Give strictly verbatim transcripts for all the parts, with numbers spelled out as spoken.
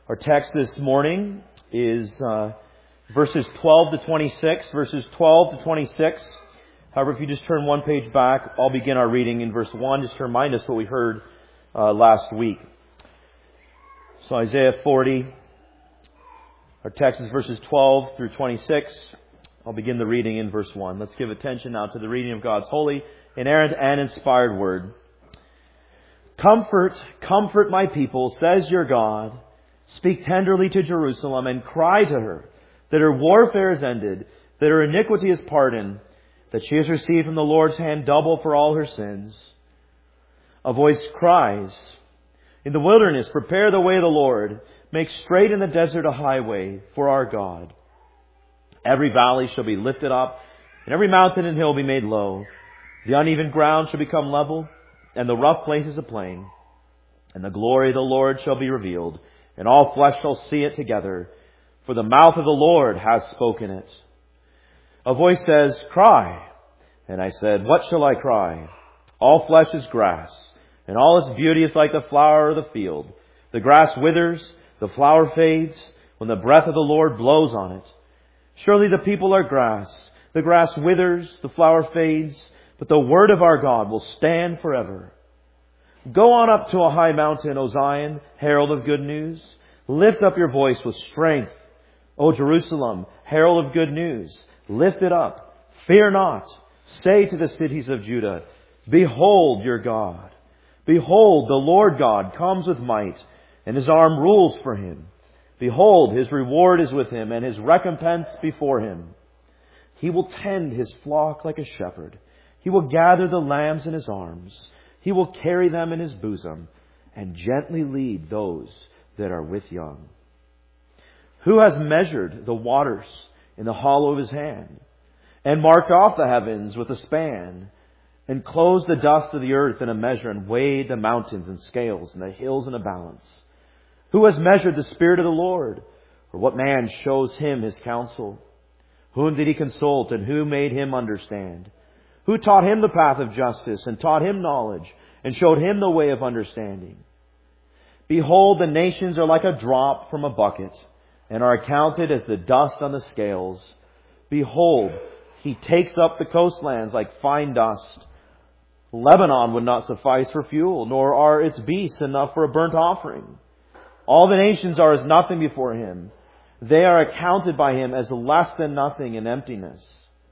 Our text this morning is uh, verses twelve to twenty-six. Verses twelve to twenty-six. However, if you just turn one page back, I'll begin our reading in verse one, just to remind us what we heard uh, last week. So Isaiah forty. Our text is verses twelve through twenty-six. I'll begin the reading in verse one. Let's give attention now to the reading of God's holy, inerrant, and inspired word. Comfort, comfort my people, says your God. Speak tenderly to Jerusalem and cry to her that her warfare is ended, that her iniquity is pardoned, that she has received from the Lord's hand double for all her sins. A voice cries, in the wilderness, prepare the way of the Lord. Make straight in the desert a highway for our God. Every valley shall be lifted up, and every mountain and hill be made low. The uneven ground shall become level, and the rough places a plain. And the glory of the Lord shall be revealed, and all flesh shall see it together, for the mouth of the Lord has spoken it. A voice says, cry. And I said, what shall I cry? All flesh is grass, and all its beauty is like the flower of the field. The grass withers, the flower fades, when the breath of the Lord blows on it. Surely the people are grass. The grass withers, the flower fades, but the word of our God will stand forever. Go on up to a high mountain, O Zion, herald of good news. Lift up your voice with strength, O Jerusalem, herald of good news. Lift it up. Fear not. Say to the cities of Judah, behold your God. Behold, the Lord God comes with might, and his arm rules for him. Behold, his reward is with him, and his recompense before him. He will tend his flock like a shepherd. He will gather the lambs in his arms. He will carry them in his bosom and gently lead those that are with young. Who has measured the waters in the hollow of his hand and marked off the heavens with a span and closed the dust of the earth in a measure and weighed the mountains in scales and the hills in a balance? Who has measured the Spirit of the Lord? Or what man shows him his counsel? Whom did he consult and who made him understand? Who taught him the path of justice and taught him knowledge and showed him the way of understanding? Behold, the nations are like a drop from a bucket and are accounted as the dust on the scales. Behold, he takes up the coastlands like fine dust. Lebanon would not suffice for fuel, nor are its beasts enough for a burnt offering. All the nations are as nothing before him. They are accounted by him as less than nothing in emptiness.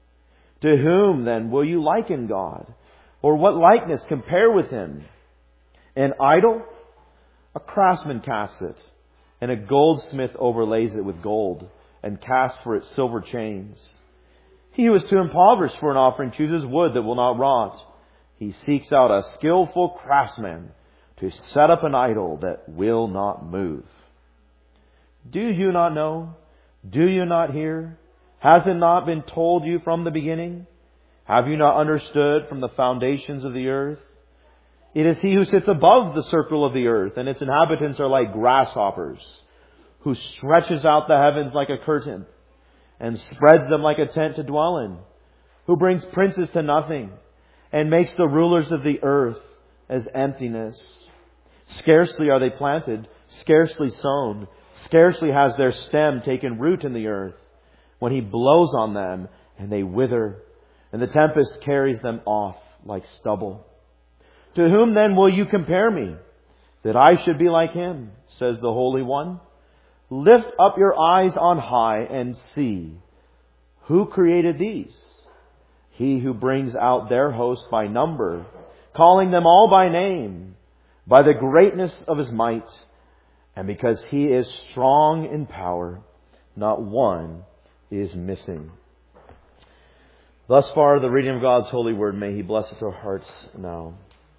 To whom then will you liken God? Or what likeness compare with him? An idol? A craftsman casts it, and a goldsmith overlays it with gold, and casts for it silver chains. He who is too impoverished for an offering chooses wood that will not rot. He seeks out a skillful craftsman to set up an idol that will not move. Do you not know? Do you not hear? Has it not been told you from the beginning? Have you not understood from the foundations of the earth? It is he who sits above the circle of the earth, and its inhabitants are like grasshoppers, who stretches out the heavens like a curtain, and spreads them like a tent to dwell in, who brings princes to nothing, and makes the rulers of the earth as emptiness. Scarcely are they planted, scarcely sown, scarcely has their stem taken root in the earth, when he blows on them, and they wither, and the tempest carries them off like stubble. To whom then will you compare me, that I should be like him, says the Holy One? Lift up your eyes on high and see. Who created these? He who brings out their host by number, calling them all by name, by the greatness of his might, and because he is strong in power, not one is missing. Thus far, the reading of God's holy word. May he bless it to our hearts now.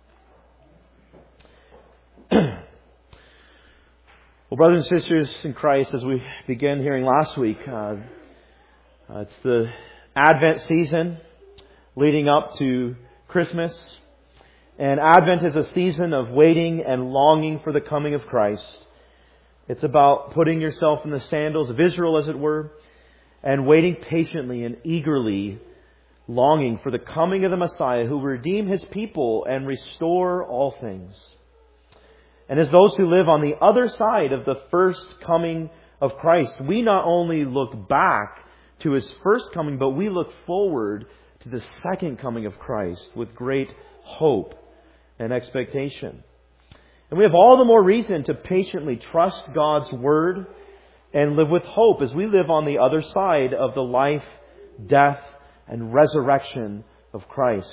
Well, brothers and sisters in Christ, as we began hearing last week, uh, uh, it's the Advent season leading up to Christmas. And Advent is a season of waiting and longing for the coming of Christ. It's about putting yourself in the sandals of Israel, as it were, and waiting patiently and eagerly, longing for the coming of the Messiah who will redeem his people and restore all things. And as those who live on the other side of the first coming of Christ, we not only look back to His first coming, but we look forward to the second coming of Christ with great hope and expectation. And we have all the more reason to patiently trust God's Word and live with hope as we live on the other side of the life, death, and resurrection of Christ.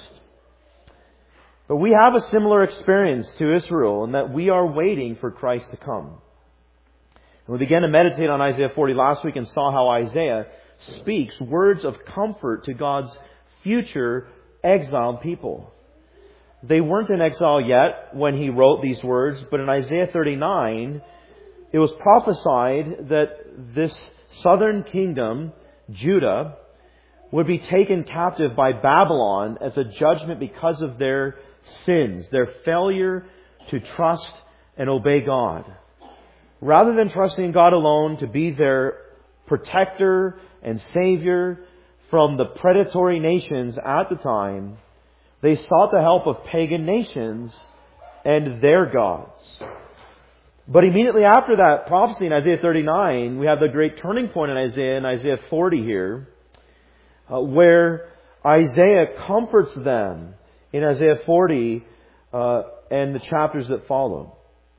But we have a similar experience to Israel in that we are waiting for Christ to come. And we began to meditate on Isaiah forty last week and saw how Isaiah speaks words of comfort to God's future exiled people. They weren't in exile yet when he wrote these words, but in Isaiah thirty-nine, it was prophesied that this southern kingdom, Judah, would be taken captive by Babylon as a judgment because of their sins, their failure to trust and obey God. Rather than trusting in God alone to be their protector and savior from the predatory nations at the time, they sought the help of pagan nations and their gods. But immediately after that prophecy in Isaiah thirty-nine, we have the great turning point in Isaiah, in Isaiah forty here, uh, where Isaiah comforts them in Isaiah forty uh, and the chapters that follow.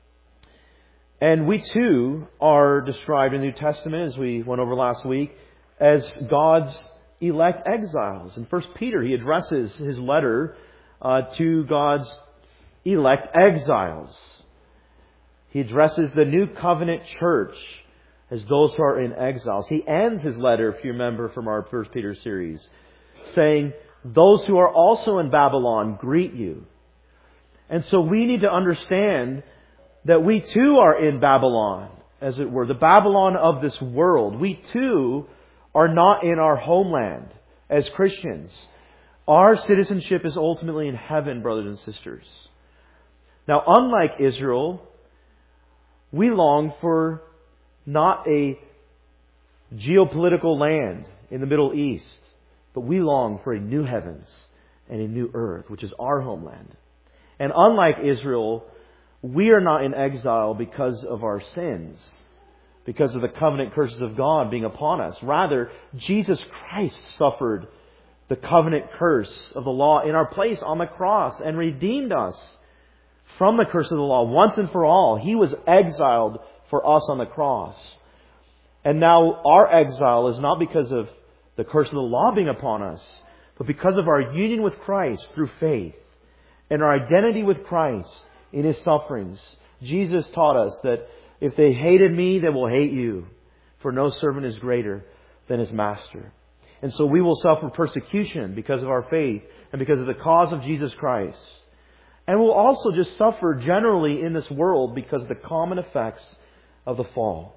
And we too are described in the New Testament, as we went over last week, as God's elect exiles. In First Peter, he addresses his letter uh, to God's elect exiles. He addresses the New Covenant church as those who are in exiles. He ends his letter, if you remember from our First Peter series, saying, "Those who are also in Babylon greet you." And so we need to understand that we too are in Babylon, as it were, the Babylon of this world. We too are not in our homeland as Christians. Our citizenship is ultimately in heaven, brothers and sisters. Now, unlike Israel, we long for not a geopolitical land in the Middle East, but we long for a new heavens and a new earth, which is our homeland. And unlike Israel, we are not in exile because of our sins, because of the covenant curses of God being upon us. Rather, Jesus Christ suffered the covenant curse of the law in our place on the cross and redeemed us from the curse of the law once and for all. He was exiled for us on the cross. And now our exile is not because of the curse of the law being upon us, but because of our union with Christ through faith and our identity with Christ in His sufferings. Jesus taught us that if they hated me, they will hate you, for no servant is greater than his master. And so we will suffer persecution because of our faith and because of the cause of Jesus Christ. And we'll also just suffer generally in this world because of the common effects of the fall.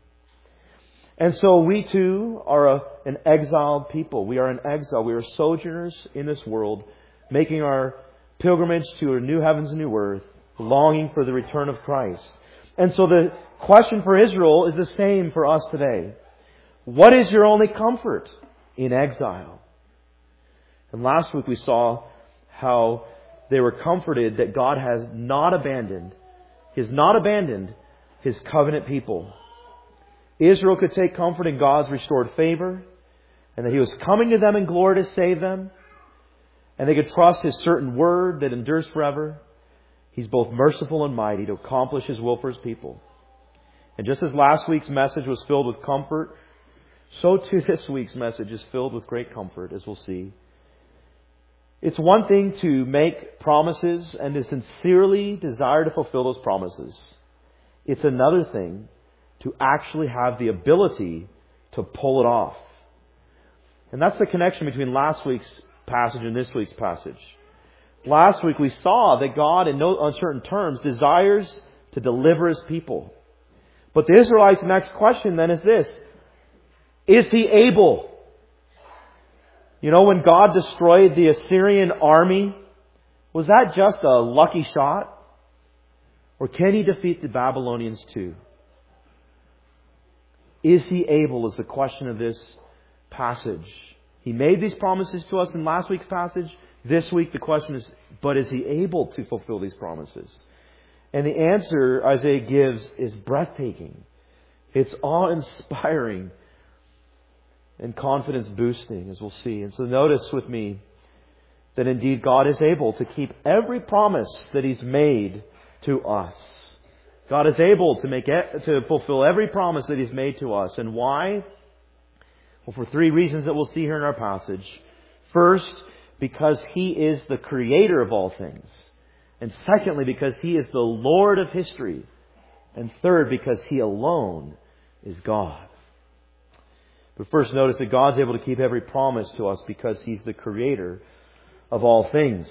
And so we too are a, an exiled people. We are in exile. We are sojourners in this world, making our pilgrimage to a new heavens and new earth, longing for the return of Christ. And so the question for Israel is the same for us today. What is your only comfort in exile? And last week we saw how they were comforted that God has not abandoned, He has not abandoned His covenant people. Israel could take comfort in God's restored favor, and that He was coming to them in glory to save them. And they could trust His certain word that endures forever. He's both merciful and mighty to accomplish His will for His people. And just as last week's message was filled with comfort, so too this week's message is filled with great comfort, as we'll see. It's one thing to make promises and to sincerely desire to fulfill those promises. It's another thing to actually have the ability to pull it off. And that's the connection between last week's passage and this week's passage. Last week we saw that God, in no uncertain terms, desires to deliver His people. But the Israelites' next question then is this: is He able? You know, when God destroyed the Assyrian army, was that just a lucky shot? Or can He defeat the Babylonians too? Is He able is the question of this passage. He made these promises to us in last week's passage. This week the question is, but is He able to fulfill these promises? And the answer Isaiah gives is breathtaking. It's awe-inspiring and confidence-boosting, as we'll see. And so notice with me that indeed God is able to keep every promise that He's made to us. God is able to make to fulfill every promise that He's made to us. And why? Well, for three reasons that we'll see here in our passage. First, because He is the creator of all things. And secondly, because He is the Lord of history. And third, because He alone is God. But first, notice that God's able to keep every promise to us because He's the creator of all things.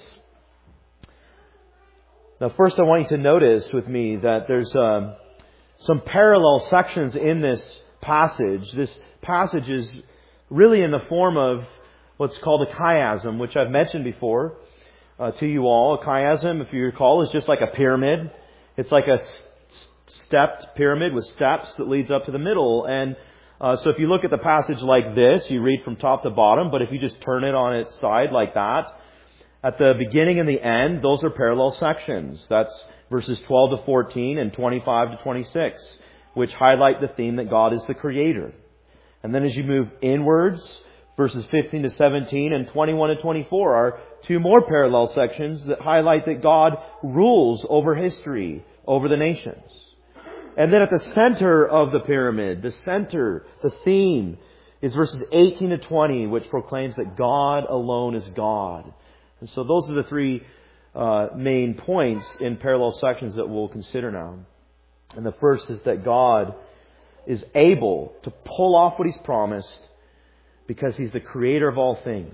Now, first I want you to notice with me that there's uh, some parallel sections in this passage. This passage is really in the form of what's called a chiasm, which I've mentioned before uh, to you all. A chiasm, if you recall, is just like a pyramid. It's like a stepped pyramid with steps that leads up to the middle. And uh, so if you look at the passage like this, you read from top to bottom, but if you just turn it on its side like that, at the beginning and the end, those are parallel sections. That's verses twelve to fourteen and twenty-five to twenty-six, which highlight the theme that God is the creator. And then as you move inwards, verses fifteen to seventeen and twenty-one to twenty-four are two more parallel sections that highlight that God rules over history, over the nations. And then at the center of the pyramid, the center, the theme, is verses eighteen to twenty, which proclaims that God alone is God. And so those are the three uh, main points in parallel sections that we'll consider now. And the first is that God is able to pull off what He's promised because He's the creator of all things.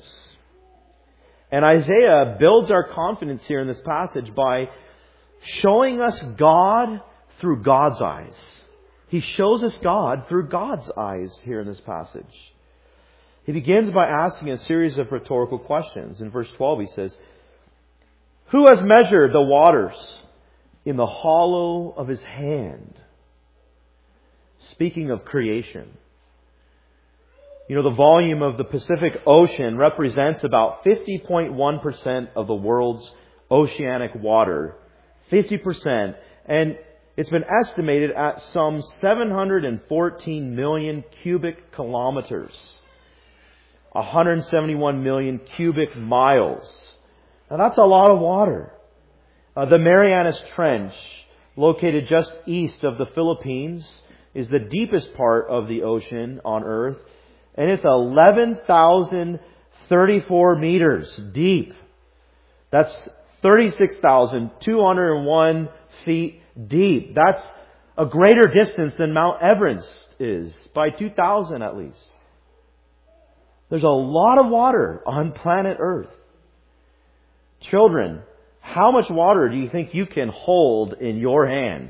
And Isaiah builds our confidence here in this passage by showing us God through God's eyes. He shows us God through God's eyes here in this passage. He begins by asking a series of rhetorical questions. In verse twelve he says, "Who has measured the waters in the hollow of His hand?" Speaking of creation. You know, the volume of the Pacific Ocean represents about fifty point one percent of the world's oceanic water. fifty percent. And it's been estimated at some seven hundred fourteen million cubic kilometers. one hundred seventy-one million cubic miles. Now that's a lot of water. Uh, the Marianas Trench, located just east of the Philippines, is the deepest part of the ocean on Earth. And it's eleven thousand thirty-four meters deep. That's thirty-six thousand two hundred one feet deep. That's a greater distance than Mount Everest is, by two thousand at least. There's a lot of water on planet Earth. Children, how much water do you think you can hold in your hand?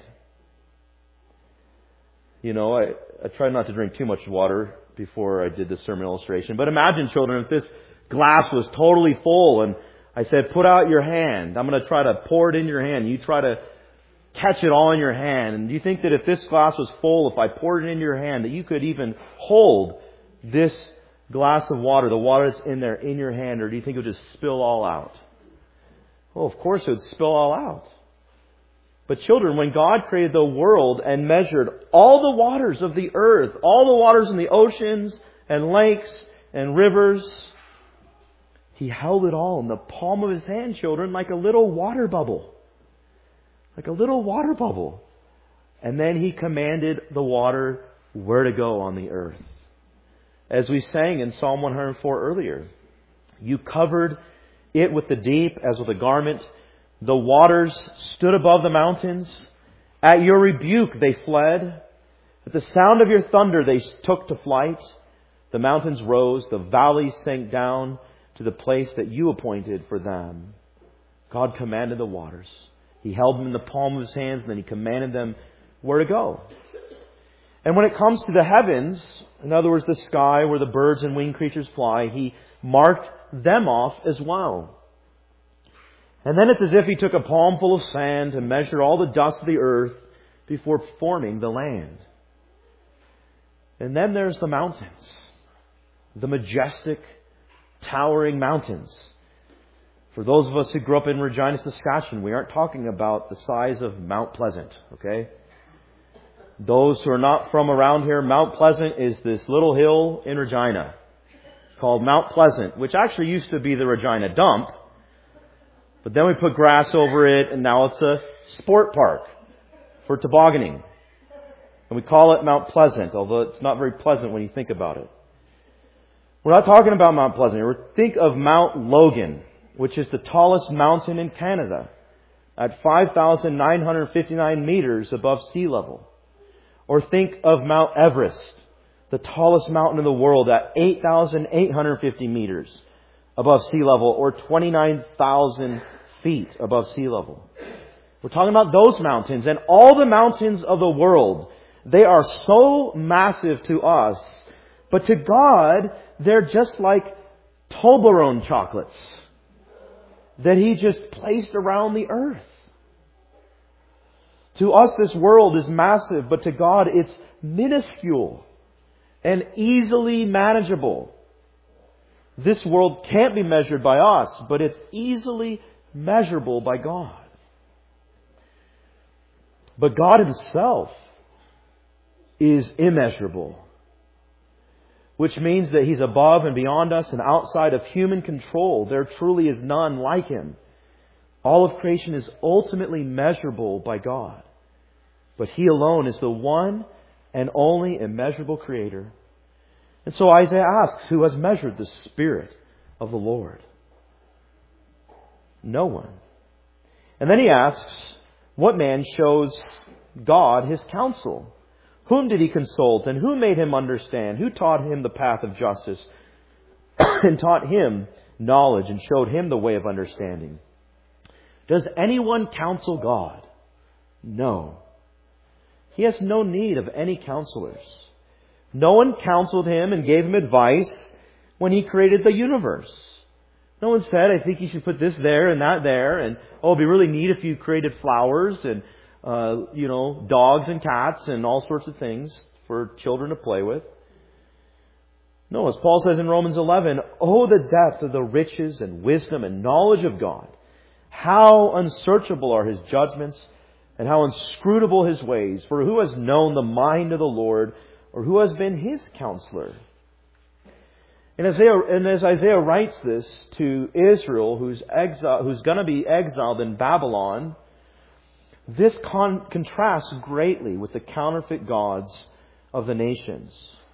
You know, I, I tried not to drink too much water before I did the sermon illustration. But imagine, children, if this glass was totally full and I said, put out your hand. I'm going to try to pour it in your hand. You try to catch it all in your hand. And do you think that if this glass was full, if I poured it in your hand, that you could even hold this glass of water, the water that's in there, in your hand? Or do you think it would just spill all out? Well, of course it would spill all out. But children, when God created the world and measured all the waters of the earth, all the waters in the oceans and lakes and rivers, He held it all in the palm of His hand, children, like a little water bubble. Like a little water bubble. And then He commanded the water where to go on the earth. As we sang in Psalm one hundred four earlier, you covered it with the deep as with a garment. The waters stood above the mountains. At your rebuke they fled. At the sound of your thunder they took to flight. The mountains rose, the valleys sank down to the place that you appointed for them. God commanded the waters. He held them in the palm of His hands, and then He commanded them where to go. And when it comes to the heavens, in other words, the sky where the birds and winged creatures fly, He marked them off as well. And then it's as if He took a palm full of sand to measure all the dust of the earth before forming the land. And then there's the mountains. The majestic, towering mountains. For those of us who grew up in Regina, Saskatchewan, we aren't talking about the size of Mount Pleasant, okay? Those who are not from around here, Mount Pleasant is this little hill in Regina called Mount Pleasant, which actually used to be the Regina Dump. But then we put grass over it, and now it's a sport park for tobogganing. And we call it Mount Pleasant, although it's not very pleasant when you think about it. We're not talking about Mount Pleasant. We're think of Mount Logan, which is the tallest mountain in Canada, at five thousand nine hundred fifty-nine meters above sea level. Or think of Mount Everest, the tallest mountain in the world, at eight thousand eight hundred fifty meters above sea level, or twenty-nine thousand feet above sea level. We're talking about those mountains, and all the mountains of the world, they are so massive to us, but to God, they're just like Toblerone chocolates that He just placed around the earth. To us, this world is massive, but to God, it's minuscule and easily manageable. This world can't be measured by us, but it's easily measurable by God. But God Himself is immeasurable, which means that He's above and beyond us and outside of human control. There truly is none like Him. All of creation is ultimately measurable by God. But He alone is the one and only immeasurable Creator. And so Isaiah asks, who has measured the Spirit of the Lord? No one. And then he asks, what man shows God His counsel? Whom did He consult, and who made him understand? Who taught him the path of justice, and taught him knowledge, and showed him the way of understanding? Does anyone counsel God? No. He has no need of any counselors. No one counseled Him and gave Him advice when He created the universe. No one said, I think you should put this there and that there, and oh, it'd be really neat if you created flowers and, uh, you know, dogs and cats and all sorts of things for children to play with. No, as Paul says in Romans eleven, oh, the depth of the riches and wisdom and knowledge of God. How unsearchable are His judgments, and how inscrutable His ways. For who has known the mind of the Lord, or who has been His counselor? And, Isaiah, and as Isaiah writes this to Israel, who's exile, who's going to be exiled in Babylon, this con- contrasts greatly with the counterfeit gods of the nations.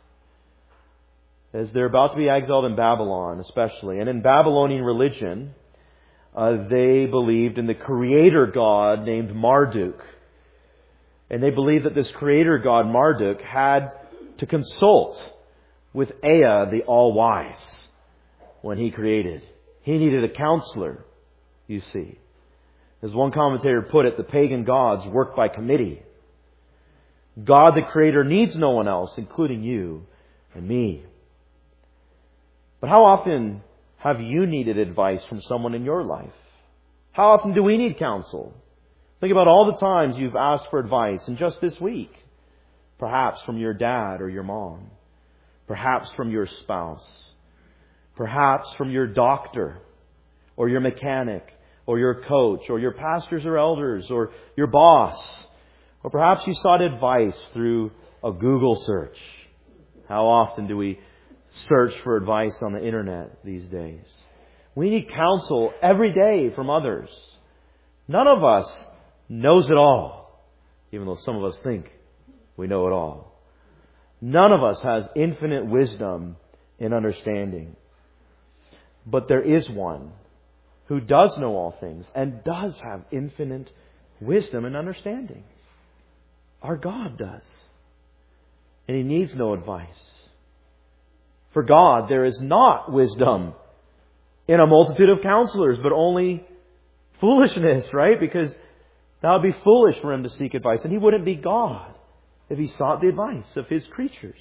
As they're about to be exiled in Babylon, especially. And in Babylonian religion, Uh, they believed in the creator god named Marduk. And they believed that this creator god Marduk had to consult with Ea, the all-wise, when he created. He needed a counselor, you see. As one commentator put it, the pagan gods work by committee. God the Creator needs no one else, including you and me. But how often have you needed advice from someone in your life? How often do we need counsel? Think about all the times you've asked for advice, and just this week, perhaps from your dad or your mom, perhaps from your spouse, perhaps from your doctor or your mechanic or your coach or your pastors or elders or your boss, or perhaps you sought advice through a Google search. How often do we search for advice on the internet these days? We need counsel every day from others. None of us knows it all, even though some of us think we know it all. None of us has infinite wisdom and understanding. But there is one who does know all things and does have infinite wisdom and understanding. Our God does. And He needs no advice. For God, there is not wisdom in a multitude of counselors, but only foolishness, right? Because that would be foolish for Him to seek advice. And He wouldn't be God if He sought the advice of His creatures.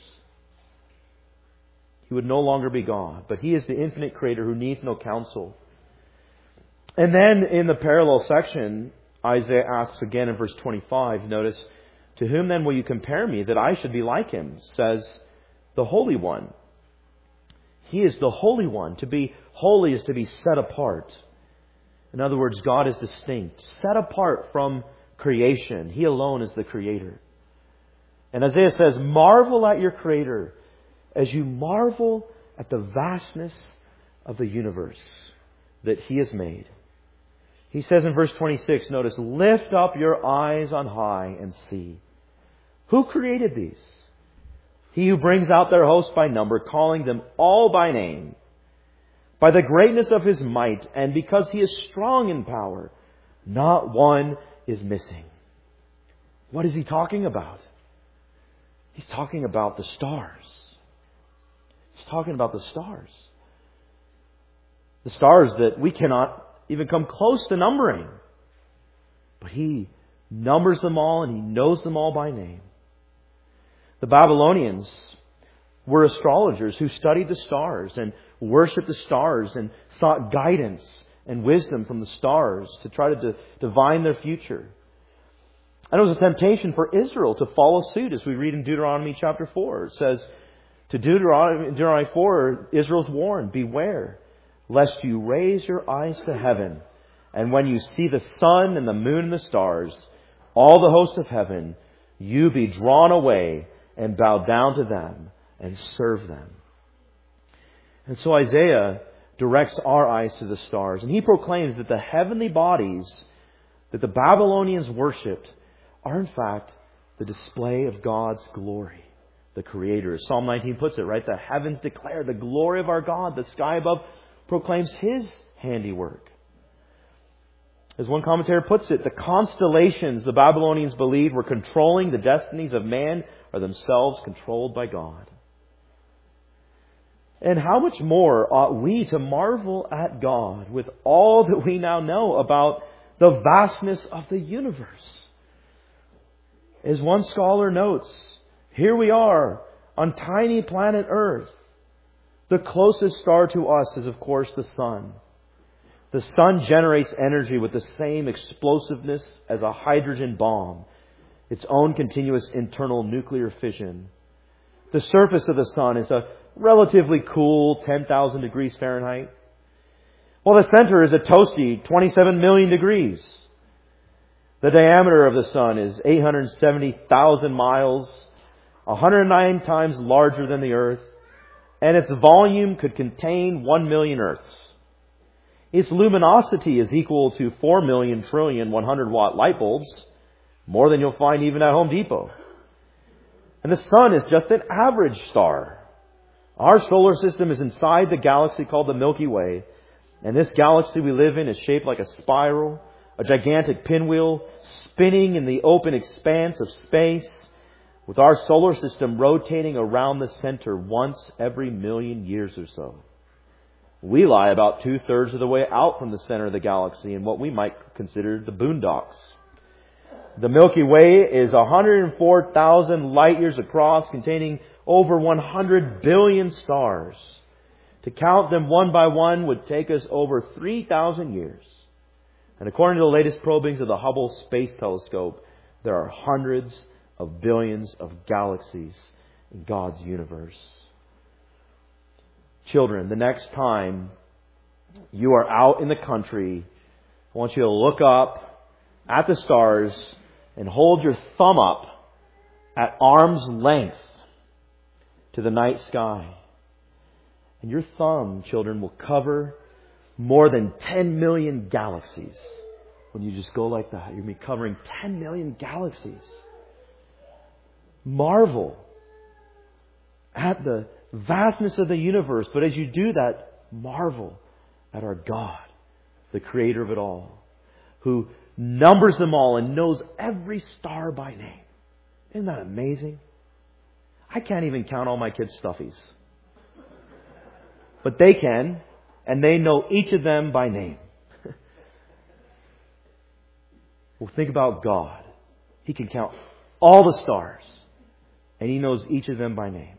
He would no longer be God. But He is the infinite Creator who needs no counsel. And then in the parallel section, Isaiah asks again in verse twenty-five, notice, to whom then will you compare me that I should be like Him, says the Holy One. He is the Holy One. To be holy is to be set apart. In other words, God is distinct, set apart from creation. He alone is the Creator. And Isaiah says, marvel at your Creator as you marvel at the vastness of the universe that He has made. He says in verse twenty-six, notice, lift up your eyes on high and see. Who created these? He who brings out their host by number, calling them all by name. By the greatness of His might, and because He is strong in power, not one is missing. What is He talking about? He's talking about the stars. He's talking about the stars. The stars that we cannot even come close to numbering. But He numbers them all and He knows them all by name. The Babylonians were astrologers who studied the stars and worshipped the stars and sought guidance and wisdom from the stars to try to de- divine their future. And it was a temptation for Israel to follow suit, as we read in Deuteronomy chapter four. It says, to Deuteronomy, Deuteronomy four, Israel's warned, beware, lest you raise your eyes to heaven, and when you see the sun and the moon and the stars, all the host of heaven, you be drawn away and bow down to them and serve them. And so Isaiah directs our eyes to the stars, and he proclaims that the heavenly bodies that the Babylonians worshipped are in fact the display of God's glory, the Creator. As Psalm nineteen puts it, right? The heavens declare the glory of our God. The sky above proclaims His handiwork. As one commentator puts it, the constellations the Babylonians believed were controlling the destinies of man are themselves controlled by God. And how much more ought we to marvel at God with all that we now know about the vastness of the universe? As one scholar notes, here we are on tiny planet Earth. The closest star to us is, of course, the sun. The sun generates energy with the same explosiveness as a hydrogen bomb, its own continuous internal nuclear fission. The surface of the sun is a relatively cool ten thousand degrees Fahrenheit, while the center is a toasty twenty-seven million degrees. The diameter of the sun is eight hundred seventy thousand miles, one hundred nine times larger than the Earth, and its volume could contain one million Earths. Its luminosity is equal to four million trillion one hundred watt light bulbs, more than you'll find even at Home Depot. And the sun is just an average star. Our solar system is inside the galaxy called the Milky Way, and this galaxy we live in is shaped like a spiral, a gigantic pinwheel spinning in the open expanse of space, with our solar system rotating around the center once every million years or so. We lie about two-thirds of the way out from the center of the galaxy in what we might consider the boondocks. The Milky Way is one hundred four thousand light years across, containing over one hundred billion stars. To count them one by one would take us over three thousand years. And according to the latest probings of the Hubble Space Telescope, there are hundreds of billions of galaxies in God's universe. Children, the next time you are out in the country, I want you to look up at the stars and hold your thumb up at arm's length to the night sky. And your thumb, children, will cover more than ten million galaxies. When you just go like that, you're going to be covering ten million galaxies. Marvel at the vastness of the universe. But as you do that, marvel at our God, the Creator of it all, who numbers them all and knows every star by name. Isn't that amazing? I can't even count all my kids' stuffies. But they can, and they know each of them by name. Well, think about God. He can count all the stars, and He knows each of them by name.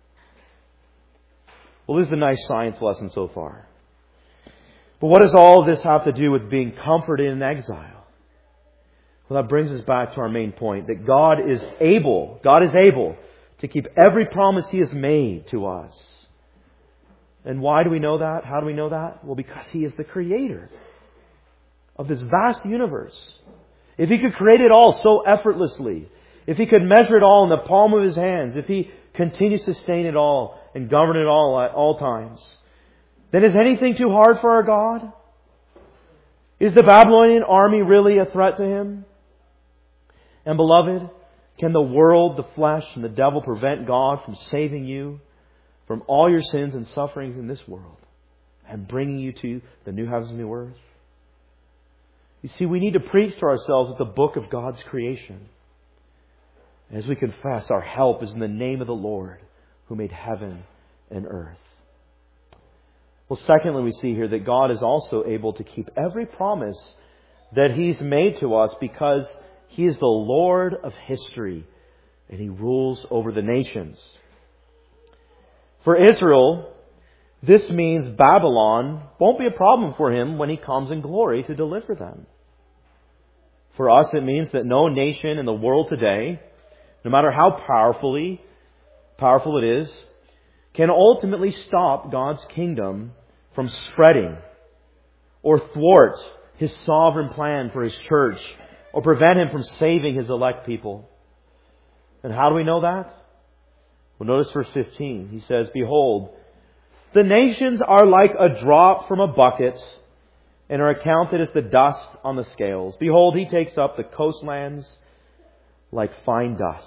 Well, this is a nice science lesson so far. But what does all of this have to do with being comforted in exile? Well, that brings us back to our main point, that God is able, God is able to keep every promise He has made to us. And why do we know that? How do we know that? Well, because He is the Creator. of this vast universe, if He could create it all so effortlessly, if He could measure it all in the palm of His hands, if He continues to sustain it all and govern it all at all times, then is anything too hard for our God? Is the Babylonian army really a threat to Him? And beloved, can the world, the flesh, and the devil prevent God from saving you from all your sins and sufferings in this world and bringing you to the new heavens and new earth? You see, we need to preach to ourselves at the book of God's creation. As we confess, our help is in the name of the Lord who made heaven and earth. Well, secondly, we see here that God is also able to keep every promise that He's made to us because He is the Lord of history and He rules over the nations. For Israel, this means Babylon won't be a problem for Him when He comes in glory to deliver them. For us, it means that no nation in the world today, no matter how powerfully powerful it is, can ultimately stop God's kingdom from spreading or thwart His sovereign plan for His church or prevent Him from saving His elect people. And how do we know that? Well, notice verse fifteen. He says, "Behold, the nations are like a drop from a bucket and are accounted as the dust on the scales. Behold, He takes up the coastlands like fine dust."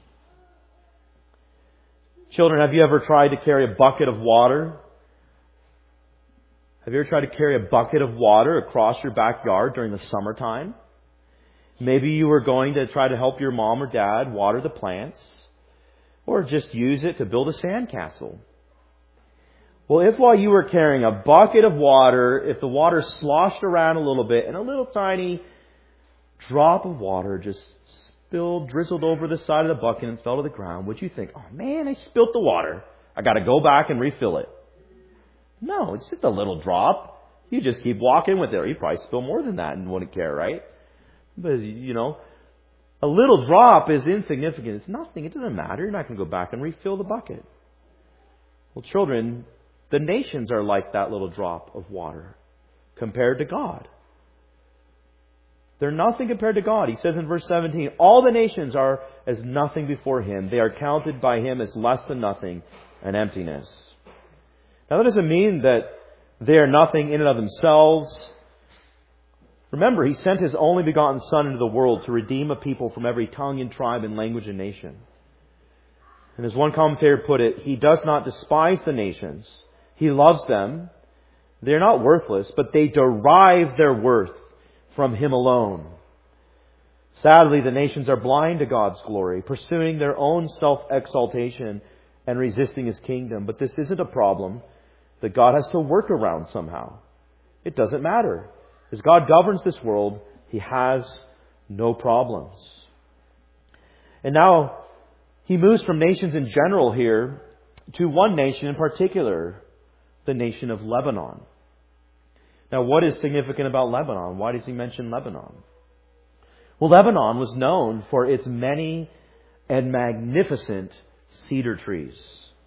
Children, have you ever tried to carry a bucket of water? Have you ever tried to carry a bucket of water across your backyard during the summertime? Maybe you were going to try to help your mom or dad water the plants, or just use it to build a sandcastle. Well, if while you were carrying a bucket of water, if the water sloshed around a little bit and a little tiny drop of water just spilled, drizzled over the side of the bucket and fell to the ground, would you think, "Oh man, I spilt the water. I got to go back and refill it"? No, it's just a little drop. You just keep walking with it. Or you probably spill more than that and wouldn't care, right? But, you know, a little drop is insignificant. It's nothing. It doesn't matter. You're not going to go back and refill the bucket. Well, children, the nations are like that little drop of water compared to God. They're nothing compared to God. He says in verse seventeen, "All the nations are as nothing before Him. They are counted by Him as less than nothing and emptiness." Now, that doesn't mean that they are nothing in and of themselves. Remember, He sent His only begotten Son into the world to redeem a people from every tongue and tribe and language and nation. And as one commentator put it, He does not despise the nations. He loves them. They're not worthless, but they derive their worth from Him alone. Sadly, the nations are blind to God's glory, pursuing their own self-exaltation and resisting His kingdom. But this isn't a problem that God has to work around somehow. It doesn't matter. As God governs this world, He has no problems. And now, He moves from nations in general here to one nation in particular, the nation of Lebanon. Now, what is significant about Lebanon? Why does He mention Lebanon? Well, Lebanon was known for its many and magnificent cedar trees.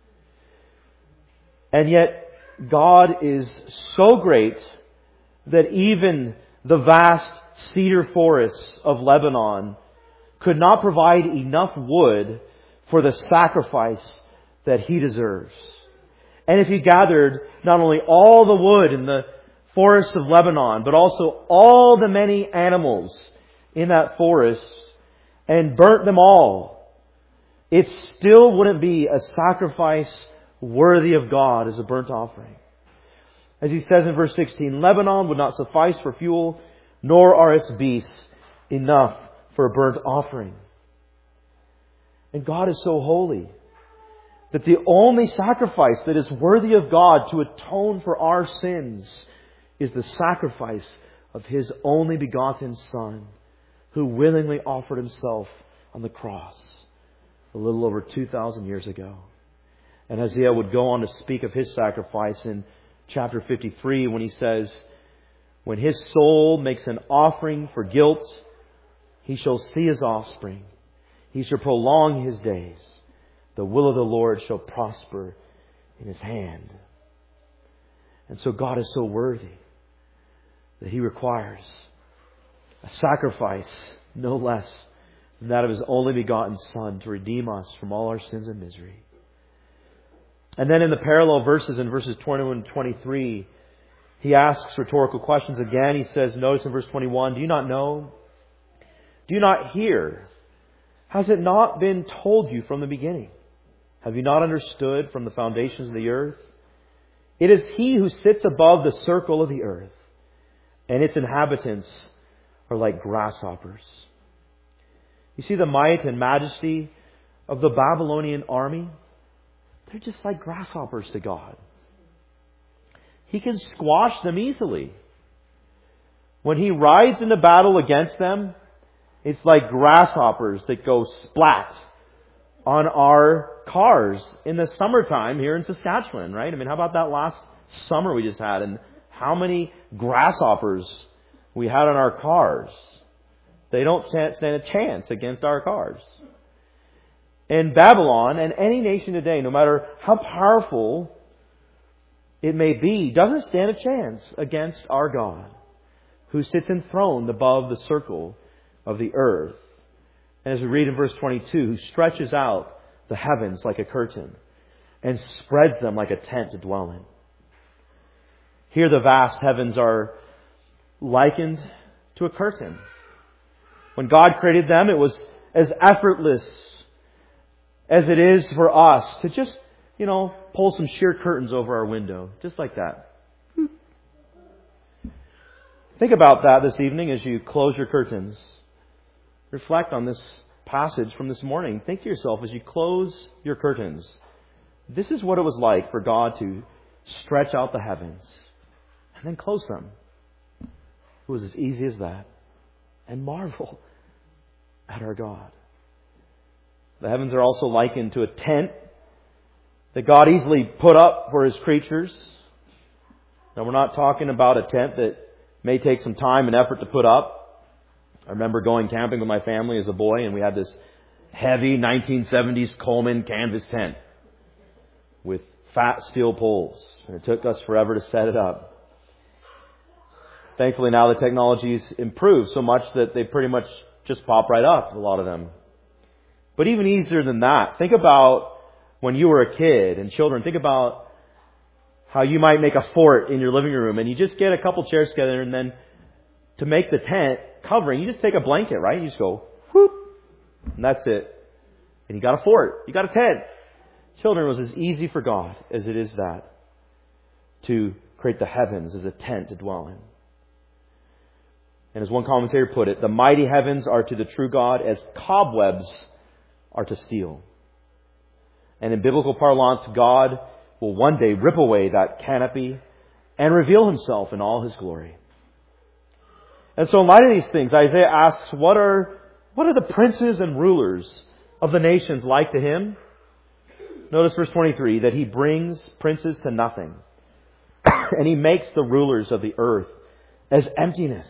And yet, God is so great that even the vast cedar forests of Lebanon could not provide enough wood for the sacrifice that He deserves. And if He gathered not only all the wood in the forests of Lebanon, but also all the many animals in that forest and burnt them all, it still wouldn't be a sacrifice worthy of God as a burnt offering. As He says in verse sixteen, "Lebanon would not suffice for fuel, nor are its beasts enough for a burnt offering." And God is so holy that the only sacrifice that is worthy of God to atone for our sins is the sacrifice of His only begotten Son, who willingly offered Himself on the cross a little over two thousand years ago. And Isaiah would go on to speak of His sacrifice in chapter fifty-three when he says, "When His soul makes an offering for guilt, He shall see His offspring. He shall prolong His days. The will of the Lord shall prosper in His hand." And so God is so worthy that He requires a sacrifice no less than that of His only begotten Son to redeem us from all our sins and misery. And then in the parallel verses, in verses twenty-one and twenty-three, He asks rhetorical questions again. He says, notice in verse twenty-one, do you not know? Do you not hear? Has it not been told you from the beginning? Have you not understood from the foundations of the earth? It is He who sits above the circle of the earth, and its inhabitants are like grasshoppers. You see the might and majesty of the Babylonian army? They're just like grasshoppers to God. He can squash them easily. When He rides into battle against them, it's like grasshoppers that go splat on our cars in the summertime here in Saskatchewan, right? I mean, how about that last summer we just had, and how many grasshoppers we had on our cars? They don't stand a chance against our cars. And Babylon and any nation today, no matter how powerful it may be, doesn't stand a chance against our God, who sits enthroned above the circle of the earth. And as we read in verse twenty-two, who stretches out the heavens like a curtain and spreads them like a tent to dwell in. Here the vast heavens are likened to a curtain. When God created them, it was as effortless as it is for us to just, you know, pull some sheer curtains over our window. Just like that. Think about that this evening as you close your curtains. Reflect on this passage from this morning. Think to yourself as you close your curtains. This is what it was like for God to stretch out the heavens and then close them. It was as easy as that. And marvel at our God. The heavens are also likened to a tent that God easily put up for His creatures. Now, we're not talking about a tent that may take some time and effort to put up. I remember going camping with my family as a boy, and we had this heavy nineteen seventies Coleman canvas tent with fat steel poles. And it took us forever to set it up. Thankfully, now the technology's improved so much that they pretty much just pop right up, a lot of them. But even easier than that, think about when you were a kid and children. Think about how you might make a fort in your living room, and you just get a couple chairs together, and then to make the tent covering, you just take a blanket, right? You just go, whoop, and that's it. And you got a fort. You got a tent. Children, it was as easy for God as it is that to create the heavens as a tent to dwell in. And as one commentator put it, the mighty heavens are to the true God as cobwebs are to steel. And in biblical parlance, God will one day rip away that canopy and reveal Himself in all His glory. And so in light of these things, Isaiah asks, what are, what are the princes and rulers of the nations like to Him? Notice verse twenty-three, that He brings princes to nothing, and He makes the rulers of the earth as emptiness.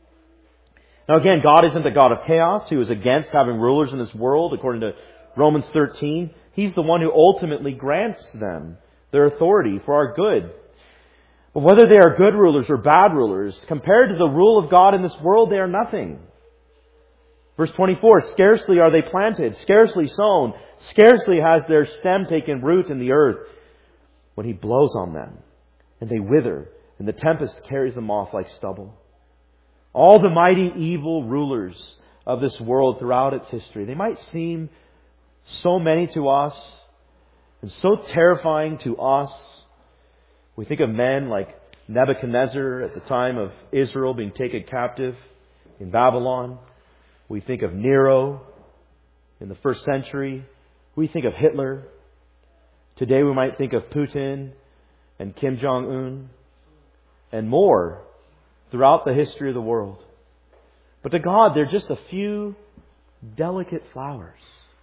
Now again, God isn't the God of chaos who is against having rulers in this world, according to Romans thirteen. He's the one who ultimately grants them their authority for our good. But whether they are good rulers or bad rulers, compared to the rule of God in this world, they are nothing. Verse twenty-four, scarcely are they planted, scarcely sown, scarcely has their stem taken root in the earth, when He blows on them, and they wither, and the tempest carries them off like stubble. All the mighty evil rulers of this world throughout its history, they might seem so many to us, and so terrifying to us. We think of men like Nebuchadnezzar at the time of Israel being taken captive in Babylon. We think of Nero in the first century. We think of Hitler. Today we might think of Putin and Kim Jong-un and more throughout the history of the world. But to God, they're just a few delicate flowers.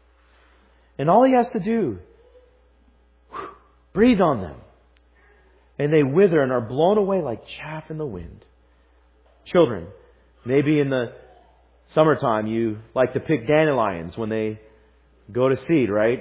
And all He has to do, whew, breathe on them. And they wither and are blown away like chaff in the wind. Children, maybe in the summertime you like to pick dandelions when they go to seed, right?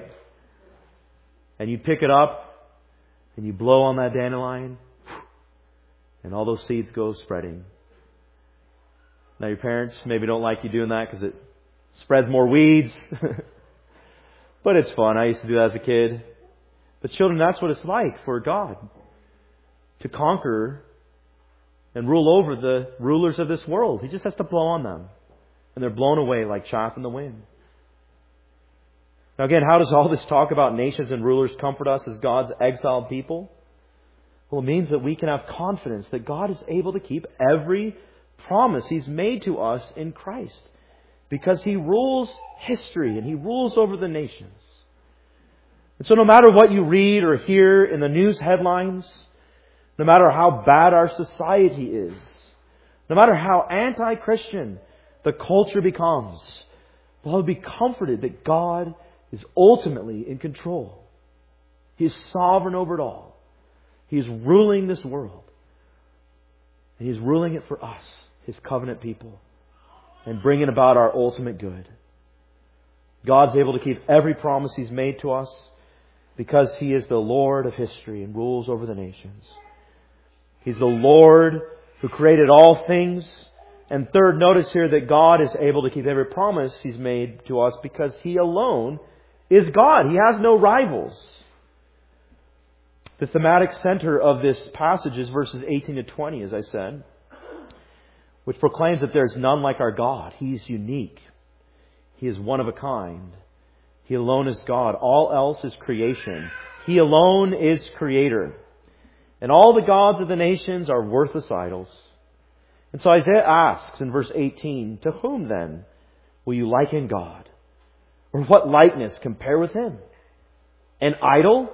And you pick it up and you blow on that dandelion and all those seeds go spreading. Now your parents maybe don't like you doing that because it spreads more weeds. But it's fun. I used to do that as a kid. But children, that's what it's like for God to conquer and rule over the rulers of this world. He just has to blow on them. And they're blown away like chaff in the wind. Now again, how does all this talk about nations and rulers comfort us as God's exiled people? Well, it means that we can have confidence that God is able to keep every promise He's made to us in Christ. Because He rules history and He rules over the nations. And so no matter what you read or hear in the news headlines, no matter how bad our society is, no matter how anti-Christian the culture becomes, we'll be comforted that God is ultimately in control. He is sovereign over it all. He is ruling this world. And He is ruling it for us, His covenant people, and bringing about our ultimate good. God's able to keep every promise He's made to us because He is the Lord of history and rules over the nations. He's the Lord who created all things. And third, notice here that God is able to keep every promise He's made to us because He alone is God. He has no rivals. The thematic center of this passage is verses eighteen to twenty, as I said, which proclaims that there's none like our God. He's unique. He is one of a kind. He alone is God. All else is creation. He alone is Creator. And all the gods of the nations are worthless idols. And so Isaiah asks in verse eighteen, to whom then will you liken God? Or what likeness compare with Him? An idol?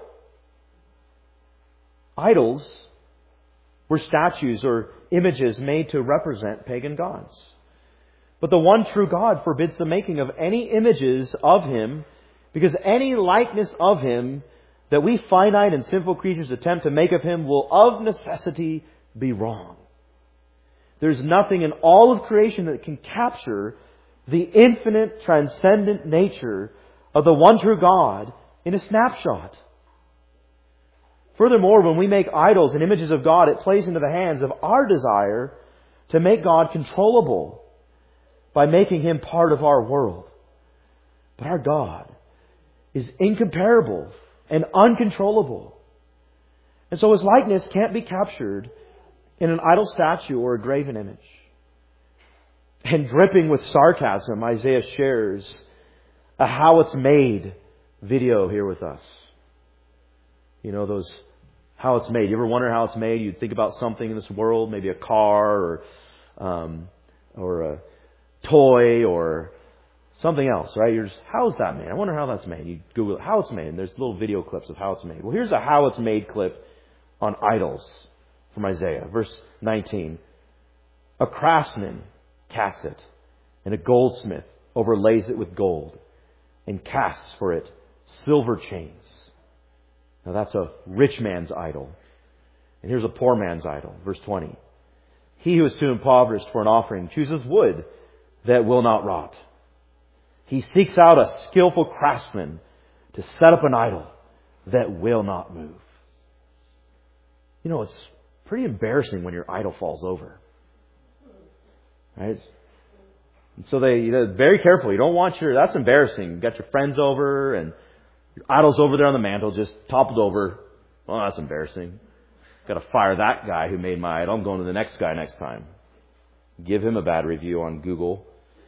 Idols were statues or images made to represent pagan gods. But the one true God forbids the making of any images of Him, because any likeness of Him that we finite and sinful creatures attempt to make of Him will of necessity be wrong. There's nothing in all of creation that can capture the infinite, transcendent nature of the one true God in a snapshot. Furthermore, when we make idols and images of God, it plays into the hands of our desire to make God controllable by making Him part of our world. But our God is incomparable and uncontrollable. And so His likeness can't be captured in an idol statue or a graven image. And dripping with sarcasm, Isaiah shares a how it's made video here with us. You know, those how it's made. You ever wonder how it's made? You think about something in this world, maybe a car or um, or a toy or something else, right? You're just, how is that made? I wonder how that's made. You Google how it's made, and there's little video clips of how it's made. Well, here's a how it's made clip on idols from Isaiah. Verse nineteen. A craftsman casts it, and a goldsmith overlays it with gold, and casts for it silver chains. Now that's a rich man's idol. And here's a poor man's idol. Verse twenty. He who is too impoverished for an offering chooses wood that will not rot. He seeks out a skillful craftsman to set up an idol that will not move. You know, it's pretty embarrassing when your idol falls over. Right? And so they, they're very careful. You don't want your, that's embarrassing. You got your friends over and your idol's over there on the mantle, just toppled over. Oh, that's embarrassing. Got to fire that guy who made my idol. I'm going to the next guy next time. Give him a bad review on Google.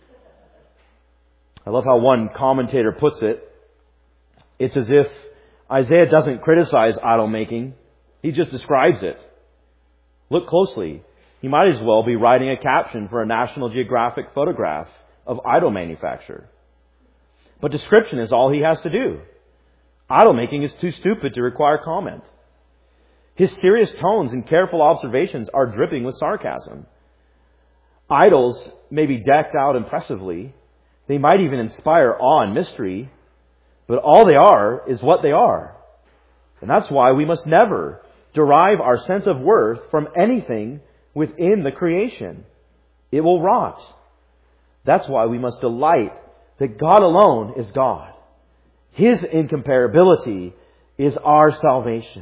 I love how one commentator puts it. It's as if Isaiah doesn't criticize idol making. He just describes it. Look closely. He might as well be writing a caption for a National Geographic photograph of idol manufacture. But description is all he has to do. Idol making is too stupid to require comment. His serious tones and careful observations are dripping with sarcasm. Idols may be decked out impressively. They might even inspire awe and mystery. But all they are is what they are. And that's why we must never derive our sense of worth from anything within the creation. It will rot. That's why we must delight that God alone is God. His incomparability is our salvation.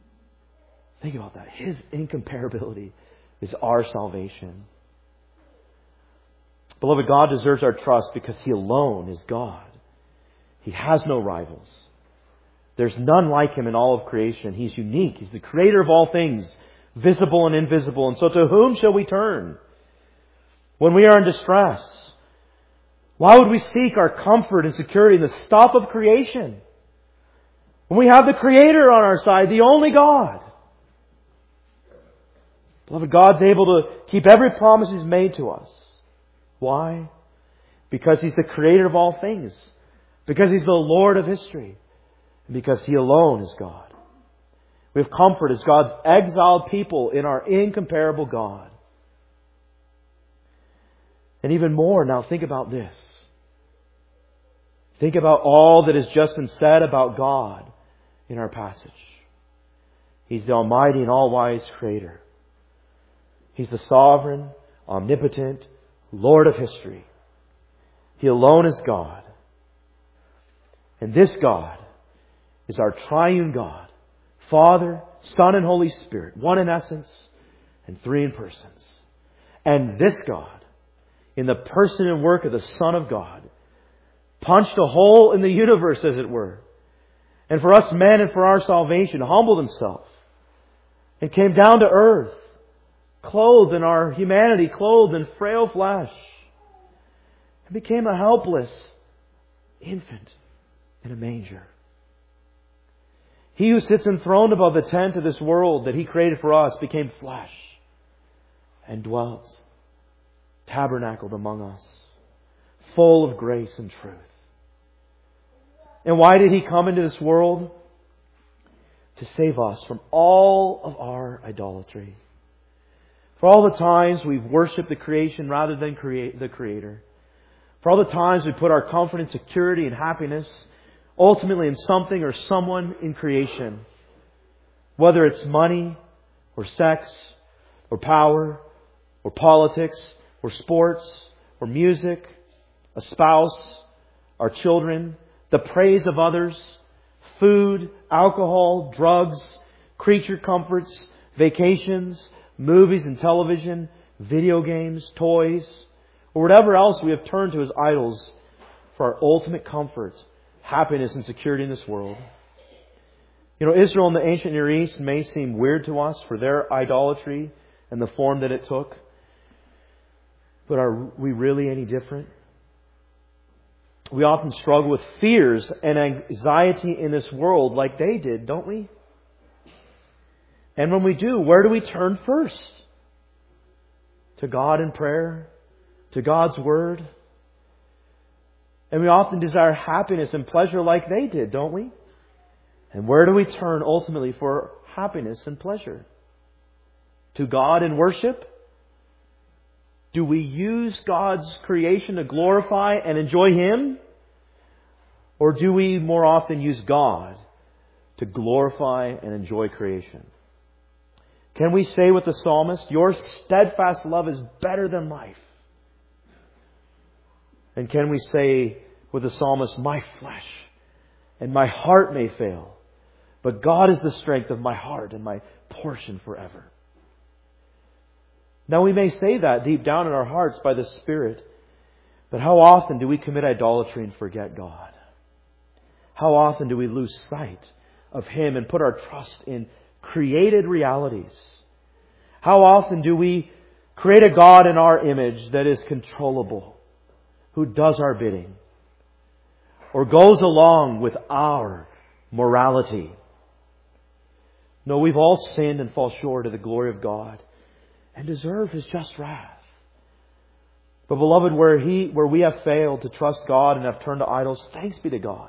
Think about that. His incomparability is our salvation. Beloved, God deserves our trust because He alone is God. He has no rivals. There's none like Him in all of creation. He's unique. He's the creator of all things, visible and invisible. And so to whom shall we turn when we are in distress? Why would we seek our comfort and security in the stuff of creation when we have the Creator on our side, the only God? Beloved, God's able to keep every promise He's made to us. Why? Because He's the creator of all things. Because He's the Lord of history. And because He alone is God. We have comfort as God's exiled people in our incomparable God. And even more, now think about this. Think about all that has just been said about God in our passage. He's the almighty and all-wise Creator. He's the sovereign, omnipotent Lord of history. He alone is God. And this God is our triune God. Father, Son, and Holy Spirit. One in essence and three in persons. And this God, in the person and work of the Son of God, punched a hole in the universe, as it were. And for us men and for our salvation, humbled Himself and came down to earth, clothed in our humanity, clothed in frail flesh, and became a helpless infant in a manger. He who sits enthroned above the tent of this world that He created for us became flesh and dwelt, tabernacled among us, full of grace and truth. And why did He come into this world? To save us from all of our idolatry. For all the times we've worshipped the creation rather than create the Creator. For all the times we put our comfort and security and happiness ultimately in something or someone in creation. Whether it's money or sex or power or politics or sports or music, a spouse, our children, the praise of others, food, alcohol, drugs, creature comforts, vacations, movies and television, video games, toys, or whatever else we have turned to as idols for our ultimate comfort, happiness, and security in this world. You know, Israel in the ancient Near East may seem weird to us for their idolatry and the form that it took. But are we really any different? We often struggle with fears and anxiety in this world like they did, don't we? And when we do, where do we turn first? To God in prayer? To God's Word? And we often desire happiness and pleasure like they did, don't we? And where do we turn ultimately for happiness and pleasure? To God in worship? Do we use God's creation to glorify and enjoy Him? Or do we more often use God to glorify and enjoy creation? Can we say with the psalmist, "Your steadfast love is better than life"? And can we say with the psalmist, "My flesh and my heart may fail, but God is the strength of my heart and my portion forever"? Now we may say that deep down in our hearts by the Spirit, but how often do we commit idolatry and forget God? How often do we lose sight of Him and put our trust in created realities? How often do we create a God in our image that is controllable, who does our bidding, or goes along with our morality? No, we've all sinned and fall short of the glory of God and deserve His just wrath. But beloved, where He, where we have failed to trust God and have turned to idols, thanks be to God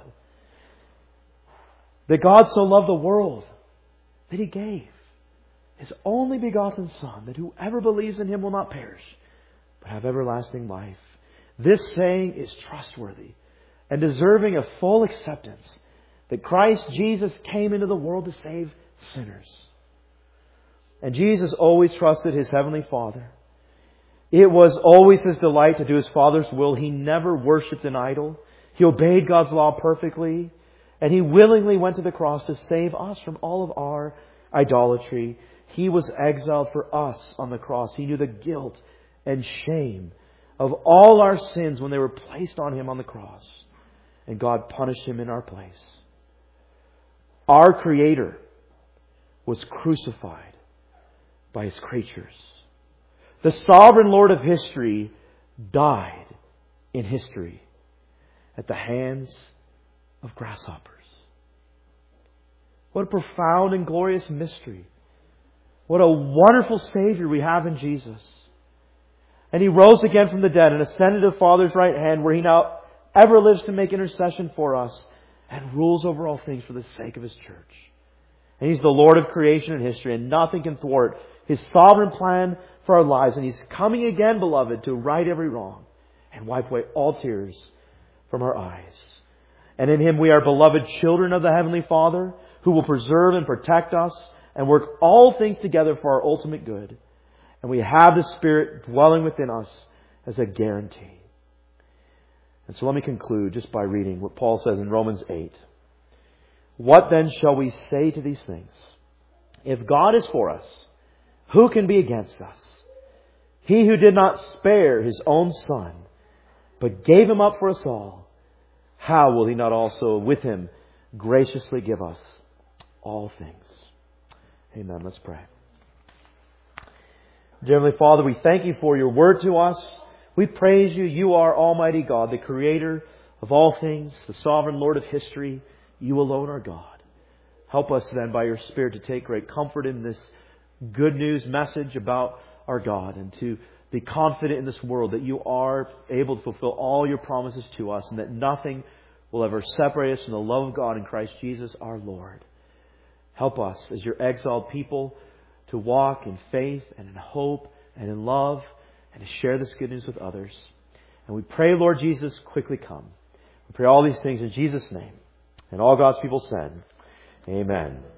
that God so loved the world that He gave His only begotten Son, that whoever believes in Him will not perish, but have everlasting life. This saying is trustworthy and deserving of full acceptance, that Christ Jesus came into the world to save sinners. And Jesus always trusted His Heavenly Father. It was always His delight to do His Father's will. He never worshipped an idol. He obeyed God's law perfectly. And He willingly went to the cross to save us from all of our idolatry. He was exiled for us on the cross. He knew the guilt and shame of all our sins when they were placed on Him on the cross. And God punished Him in our place. Our Creator was crucified by His creatures. The sovereign Lord of history died in history at the hands of grasshoppers. What a profound and glorious mystery. What a wonderful Savior we have in Jesus. And He rose again from the dead and ascended to the Father's right hand, where He now ever lives to make intercession for us and rules over all things for the sake of His church. And He's the Lord of creation and history, and nothing can thwart His sovereign plan for our lives. And He's coming again, beloved, to right every wrong and wipe away all tears from our eyes. And in Him we are beloved children of the Heavenly Father, who will preserve and protect us and work all things together for our ultimate good. And we have the Spirit dwelling within us as a guarantee. And so let me conclude just by reading what Paul says in Romans eight. What then shall we say to these things? If God is for us, who can be against us? He who did not spare His own Son, but gave Him up for us all, how will He not also with Him graciously give us all things? Amen. Let's pray. Dear Heavenly Father, we thank You for Your word to us. We praise You. You are Almighty God, the Creator of all things, the sovereign Lord of history. You alone are God. Help us then by Your Spirit to take great comfort in this good news message about our God, and to be confident in this world that You are able to fulfill all Your promises to us, and that nothing will ever separate us from the love of God in Christ Jesus our Lord. Help us as Your exiled people to walk in faith and in hope and in love, and to share this good news with others. And we pray, Lord Jesus, quickly come. We pray all these things in Jesus' name. And all God's people said, Amen.